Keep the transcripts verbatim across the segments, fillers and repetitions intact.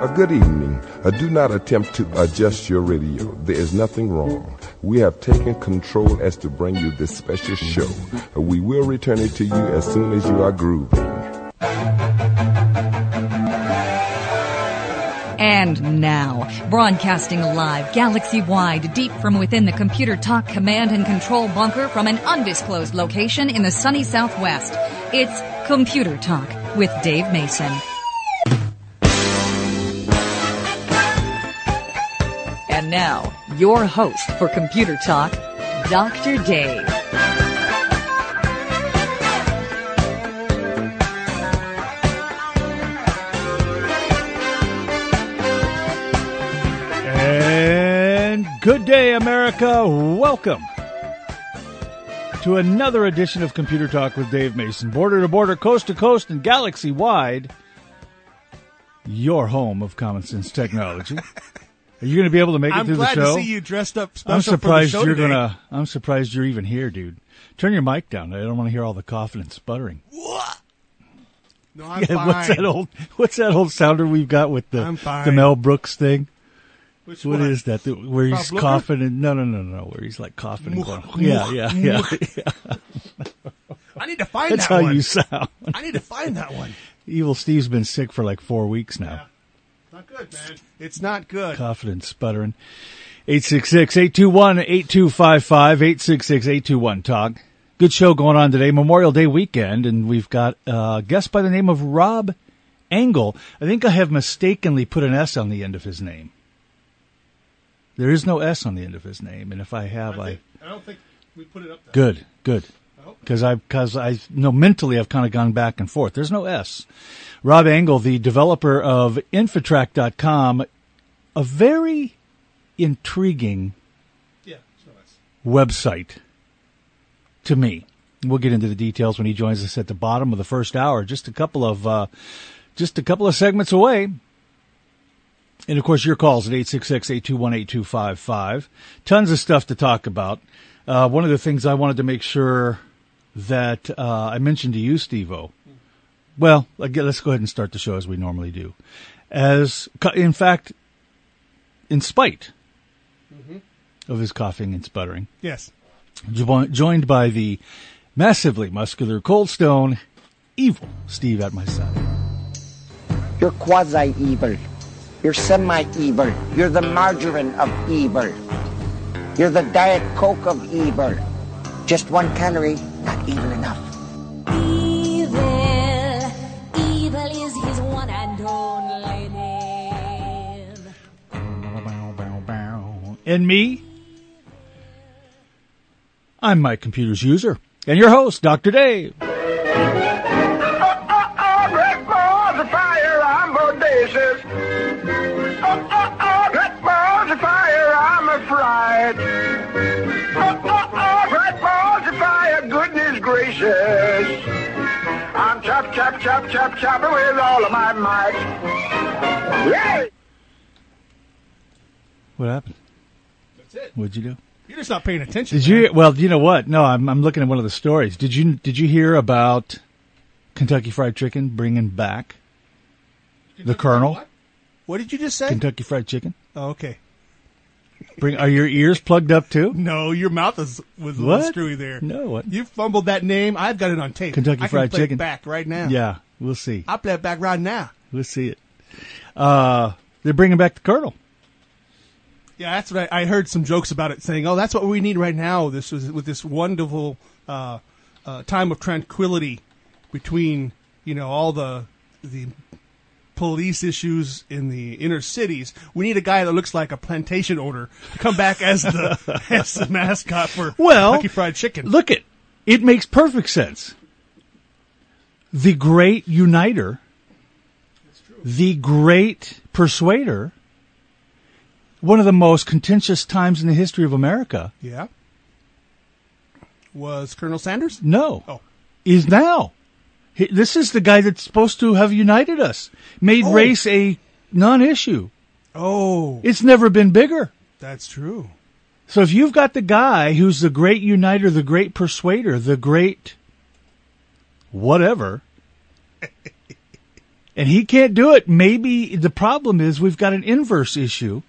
A good evening. Uh, do not attempt to adjust your radio. There is nothing wrong. We have taken control as to bring you this special show. Uh, we will return it to you as soon as you are grooving. And now, broadcasting live, galaxy-wide, deep from within the Computer Talk command and control bunker from an undisclosed location in the sunny Southwest, it's Computer Talk with Dave Mason. And now, your host for Computer Talk, Doctor Dave. And good day, America. Welcome to another edition of Computer Talk with Dave Mason. Border to border, coast to coast, and galaxy-wide, your home of common sense technology. Are you going to be able to make it I'm through the show? I'm glad to see you dressed up special I'm surprised for the show you're today. gonna. I'm surprised you're even here, dude. Turn your mic down. I don't want to hear all the coughing and sputtering. What? No, I'm Yeah, fine. what's that old? What's that old sounder we've got with the I'm fine. the Mel Brooks thing? Which What one? is that? The- Where he's Bob Looker? coughing and no, no, no, no. Where he's like coughing and going. Yeah, yeah, yeah. yeah. I need to find That's that how one. you sound. I need to find that one. Evil Steve's been sick for like four weeks now. Not good, man. It's not good. Coughing and sputtering. eight six six, eight two one, eight two five five, eight six six, eight two one, talk. Good show going on today, Memorial Day weekend, and we've got a guest by the name of Rob Engel. I think I have mistakenly put an S on the end of his name. There is no S on the end of his name, and if I have, I... I, think, I don't think we put it up there. Good, good. I hope. Because I, because I know mentally I've kind of gone back and forth. There's no S. Rob Engel, the developer of Infotrack dot com, a very intriguing Yeah, it's no S. website to me. We'll get into the details when he joins us at the bottom of the first hour. Just a couple of, uh, just a couple of segments away. And of course, your calls at eight six six, eight two one, eight two five five. Tons of stuff to talk about. Uh, one of the things I wanted to make sure that uh, I mentioned to you, Steve-O. Well, again, let's go ahead and start the show as we normally do. As, in fact, in spite Mm-hmm. of his coughing and sputtering, Yes. jo- joined by the massively muscular Cold Stone, evil Steve at my side. You're quasi-evil. You're semi-evil. You're the margarine of evil. You're the Diet Coke of evil. Just one calorie, not evil enough. Evil, evil is his one and only name. And me, I'm my computer's user, and your host, Doctor Dave. I'm chop, chop, chop, chop, chopping with all of my might. Yay! What happened? That's it. What'd you do? You're just not paying attention. Did you? Well, you know what? No, I'm I'm looking at one of the stories. Did you Did you hear about Kentucky Fried Chicken bringing back the Colonel? What? What did you just say? Kentucky Fried Chicken. Oh, okay. Bring. Are your ears plugged up too? No, your mouth is was a What? little screwy there. No. What? You fumbled that name. I've got it on tape. Kentucky I Fried can play Chicken. It back right now. Yeah, we'll see. I'll play it back right now. We'll see it. Uh, they're bringing back the Colonel. Yeah, that's what I, I heard some jokes about it, saying, "Oh, that's what we need right now. This was with this wonderful uh, uh, time of tranquility between you know all the the police issues in the inner cities. We need a guy that looks like a plantation owner to come back as the as the mascot for Well, Kentucky Fried Chicken." Look it. It makes perfect sense. The great uniter, the great persuader, one of the most contentious times in the history of America, Yeah. Was Colonel Sanders? no, Oh. is now. He- This is the guy that's supposed to have united us, made Oh. race a non-issue. Oh, It's never been bigger. that's true. So if you've got the guy who's the great uniter, the great persuader, the great whatever, And he can't do it. Maybe the problem is we've got an inverse issue.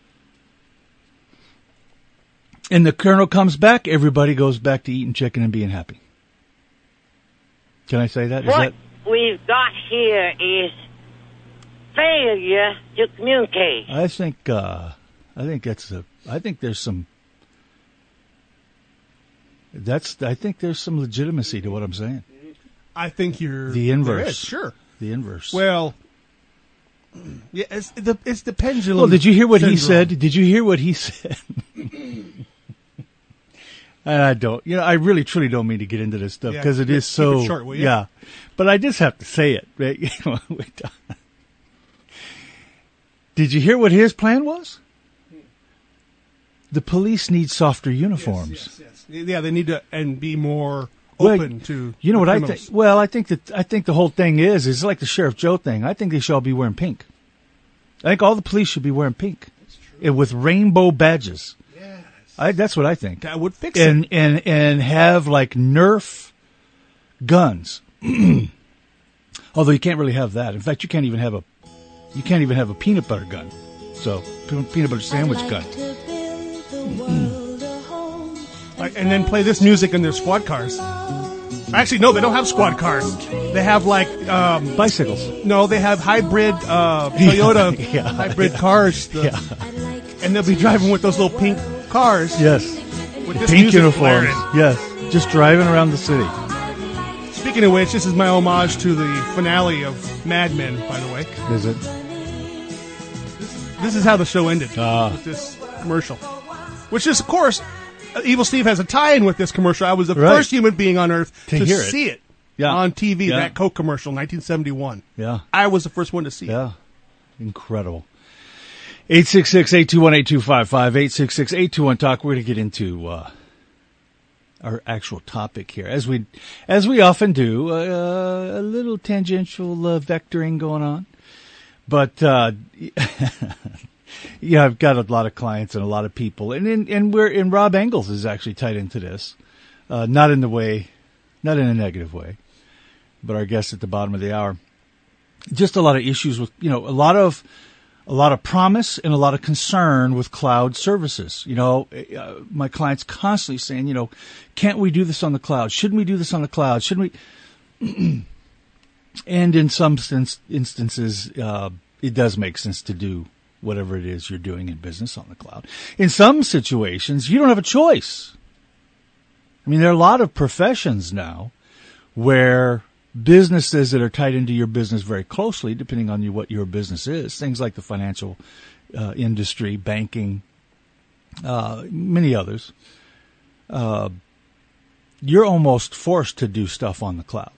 And the colonel comes back, everybody goes back to eating chicken and being happy. Can I say that? Is what that... we've got here is failure to communicate. I think, uh, I think that's a, I think there's some, that's, I think there's some legitimacy to what I'm saying. I think you're the inverse. there is, sure. The inverse. Well, yeah, it's the it's the pendulum. Well, did you hear what syndrome. he said? Did you hear what he said? And I don't, you know, I really truly don't mean to get into this stuff because yeah, it is so, it short, will you? yeah. But I just have to say it. Right? Did you hear what his plan was? The police need softer uniforms. Yes, yes, yes. Yeah, they need to and be more well, open to. You know what criminals. I think? Well, I think that I think the whole thing is is like the Sheriff Joe thing. I think they should all be wearing pink. I think all the police should be wearing pink, and with rainbow badges. Yes, I, that's what I think. That would fix and, it. And and have like Nerf guns. Although you can't really have that. In fact, you can't even have a you can't even have a peanut butter gun. So peanut butter sandwich gun. Like, and then play this music in their squad cars. Actually, no, they don't have squad cars. They have like um, bicycles. No, they have hybrid uh, Toyota yeah, hybrid yeah. cars. The, yeah. And they'll be driving with those little pink cars. Yes. With this pink music uniforms. blaring. Yes. Just driving around the city. Speaking of which, this is my homage to the finale of Mad Men, by the way. Is it? This, this is how the show ended. Ah. With this commercial. Which is, of course, Evil Steve has a tie-in with this commercial. I was the right. first human being on Earth to, to hear see it, it. Yeah. on T V, yeah. that Coke commercial, nineteen seventy-one. Yeah. I was the first one to see yeah. it. Yeah. Incredible. eight six six, eight two one, eight two five five, eight six six, eight two one, talk. We're going to get into uh, our actual topic here. As we as we often do, uh, a little tangential uh, vectoring going on. But, uh, yeah, I've got a lot of clients and a lot of people. And in, and we're, and Rob Engels is actually tied into this. Uh, not in the way, not in a negative way, but our guest at the bottom of the hour. Just a lot of issues with, you know, a lot of, a lot of promise and a lot of concern with cloud services. You know, uh, my clients constantly saying, you know, can't we do this on the cloud? Shouldn't we do this on the cloud? Shouldn't we? And in some inst- instances, uh, it does make sense to do whatever it is you're doing in business on the cloud. In some situations, you don't have a choice. I mean, there are a lot of professions now where businesses that are tied into your business very closely, depending on you, what your business is, things like the financial uh, industry, banking, uh, many others, uh, you're almost forced to do stuff on the cloud.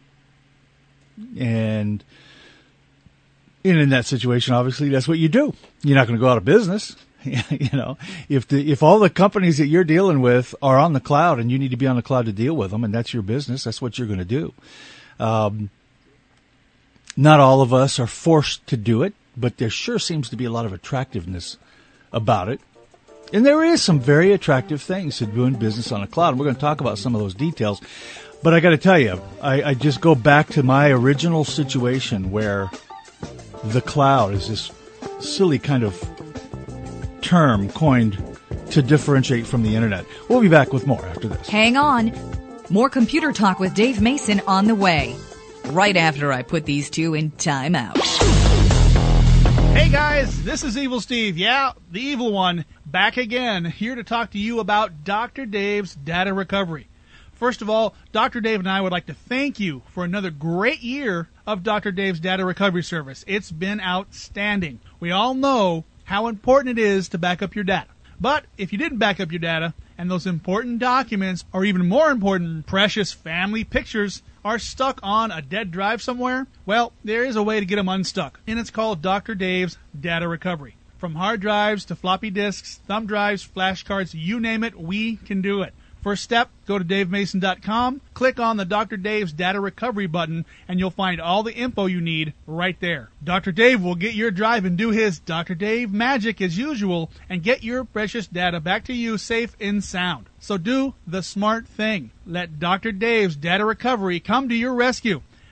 And, and in that situation, obviously, that's what you do. You're not going to go out of business. You know, if the, if all the companies that you're dealing with are on the cloud and you need to be on the cloud to deal with them, and that's your business, that's what you're going to do. Um, not all of us are forced to do it, but there sure seems to be a lot of attractiveness about it. And there is some very attractive things to doing business on the cloud. And we're going to talk about some of those details. But I got to tell you, I, I just go back to my original situation where the cloud is this silly kind of term coined to differentiate from the internet. We'll be back with more after this. Hang on. More computer talk with Dave Mason on the way. Right after I put these two in timeout. Hey guys, this is Evil Steve. Yeah, the evil one. Back again, here to talk to you about Doctor Dave's Data Recovery. First of all, Doctor Dave and I would like to thank you for another great year of Doctor Dave's Data Recovery Service. It's been outstanding. We all know how important it is to back up your data. But if you didn't back up your data, and those important documents, or even more important, precious family pictures, are stuck on a dead drive somewhere, well, there is a way to get them unstuck, and it's called Doctor Dave's Data Recovery. From hard drives to floppy disks, thumb drives, flashcards, you name it, we can do it. First step, go to dave mason dot com, click on the Doctor Dave's Data Recovery button, and you'll find all the info you need right there. Doctor Dave will get your drive and do his Doctor Dave magic as usual and get your precious data back to you safe and sound. So do the smart thing. Let Doctor Dave's Data Recovery come to your rescue.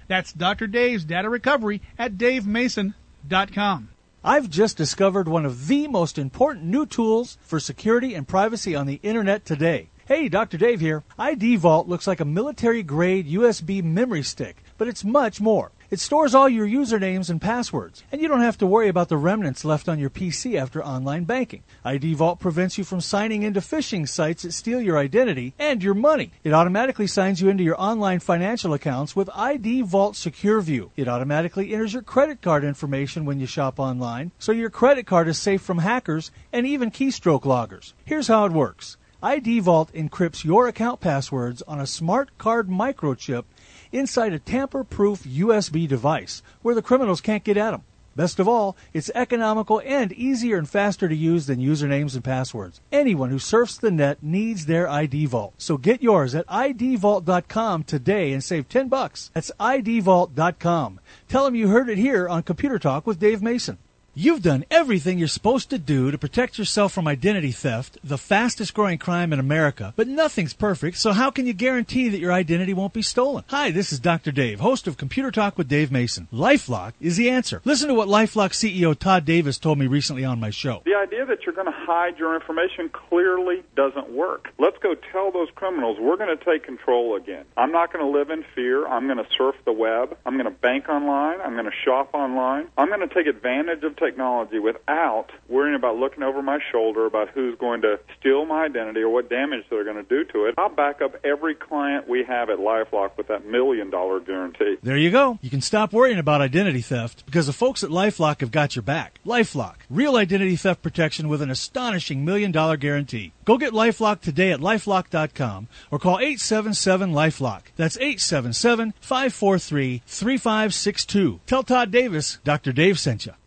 That's Doctor Dave's Data Recovery at dave mason dot com. I've just discovered one of the most important new tools for security and privacy on the internet today. Hey, Doctor Dave here. I D Vault looks like a military-grade U S B memory stick, but it's much more. It stores all your usernames and passwords, and you don't have to worry about the remnants left on your P C after online banking. I D Vault prevents you from signing into phishing sites that steal your identity and your money. It automatically signs you into your online financial accounts with I D Vault Secure View. It automatically enters your credit card information when you shop online, so your credit card is safe from hackers and even keystroke loggers. Here's how it works. I D Vault encrypts your account passwords on a smart card microchip inside a tamper-proof U S B device where the criminals can't get at them. Best of all, it's economical and easier and faster to use than usernames and passwords. Anyone who surfs the net needs their I D Vault. So get yours at I D vault dot com today and save ten bucks. That's I D vault dot com. Tell them you heard it here on Computer Talk with Dave Mason. You've done everything you're supposed to do to protect yourself from identity theft, the fastest growing crime in America, but nothing's perfect, so how can you guarantee that your identity won't be stolen? Hi, this is Doctor Dave, host of Computer Talk with Dave Mason. LifeLock is the answer. Listen to what LifeLock C E O Todd Davis told me recently on my show. The idea that you're going to hide your information clearly doesn't work. Let's go tell those criminals we're going to take control again. I'm not going to live in fear. I'm going to surf the web. I'm going to bank online. I'm going to shop online. I'm going to take advantage of technology without worrying about looking over my shoulder about who's going to steal my identity or what damage they're going to do to it. I'll back up every client we have at LifeLock with that million dollar guarantee. There you go. You can stop worrying about identity theft because the folks at LifeLock have got your back. LifeLock, real identity theft protection with an astonishing million dollar guarantee. Go get LifeLock today at lifelock dot com or call eight seven seven LifeLock. That's eight seven seven, five four three, three five six two. Tell Todd Davis Doctor Dave sent you.